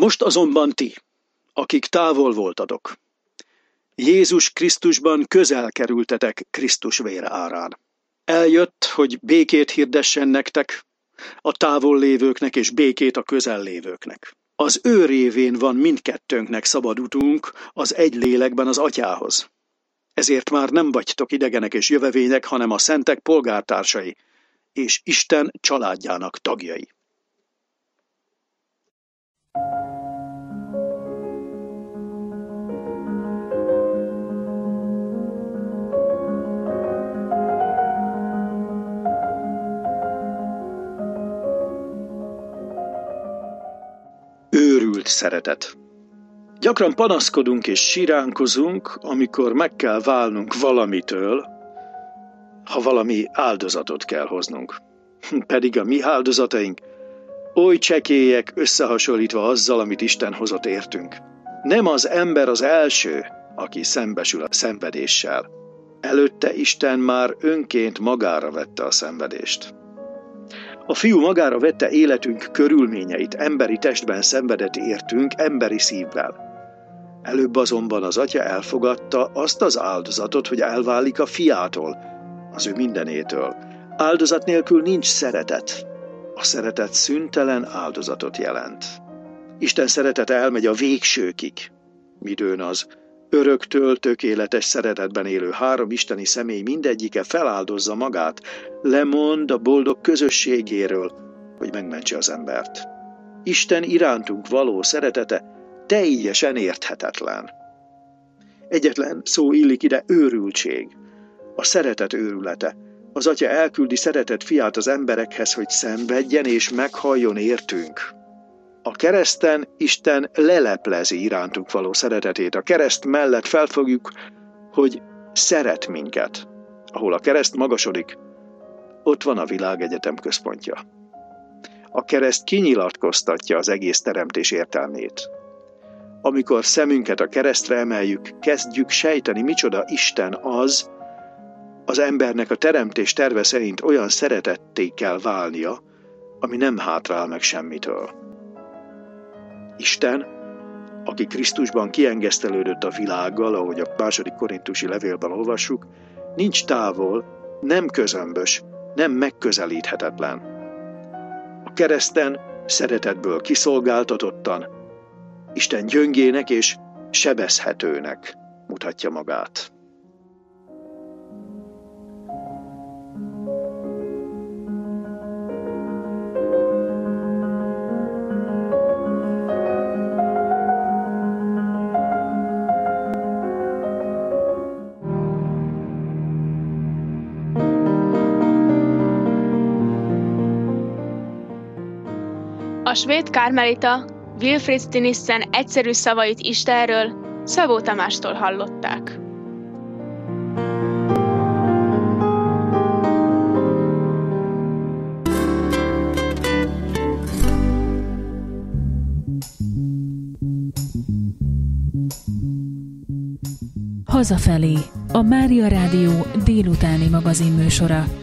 Most azonban ti, akik távol voltatok, Jézus Krisztusban közel kerültetek Krisztus vére árán. Eljött, hogy békét hirdessen nektek, a távol lévőknek és békét a közel lévőknek. Az ő révén van mindkettőnknek szabad utunk az egy lélekben az Atyához. Ezért már nem vagytok idegenek és jövevények, hanem a szentek polgártársai, és Isten családjának tagjai. Őrült szeretet. Gyakran panaszkodunk és siránkozunk, amikor meg kell válnunk valamitől, ha valami áldozatot kell hoznunk. Pedig a mi áldozataink oly csekélyek összehasonlítva azzal, amit Isten hozott értünk. Nem az ember az első, aki szembesül a szenvedéssel. Előtte Isten már önként magára vette a szenvedést. A Fiú magára vette életünk körülményeit, emberi testben szenvedett értünk, emberi szívvel. Előbb azonban az Atya elfogadta azt az áldozatot, hogy elválik a Fiától, az ő mindenétől. Áldozat nélkül nincs szeretet. A szeretet szüntelen áldozatot jelent. Isten szeretete elmegy a végsőkig, midőn az öröktől tökéletes szeretetben élő három isteni személy mindegyike feláldozza magát, lemond a boldog közösségéről, hogy megmentse az embert. Isten irántunk való szeretete teljesen érthetetlen. Egyetlen szó illik ide: őrültség. A szeretet őrülete. Az Atya elküldi szeretett Fiát az emberekhez, hogy szenvedjen és meghalljon értünk. A kereszten Isten leleplezi irántunk való szeretetét. A kereszt mellett felfogjuk, hogy szeret minket. Ahol a kereszt magasodik, ott van a világegyetem központja. A kereszt kinyilatkoztatja az egész teremtés értelmét. Amikor szemünket a keresztre emeljük, kezdjük sejteni, micsoda Isten az embernek a teremtés terve szerint olyan szeretetté kell válnia, ami nem hátrál meg semmitől. Isten, aki Krisztusban kiengesztelődött a világgal, ahogy a 2. Korintusi levélben olvassuk, nincs távol, nem közömbös, nem megközelíthetetlen. A kereszten szeretetből kiszolgáltatottan Isten gyöngének és sebezhetőnek mutatja magát. A svéd karmelita Wilfrid Stinissen egyszerű szavait Istenről Szabó Tamástól hallották. Hazafelé, a Mária Rádió délutáni magazinműsora.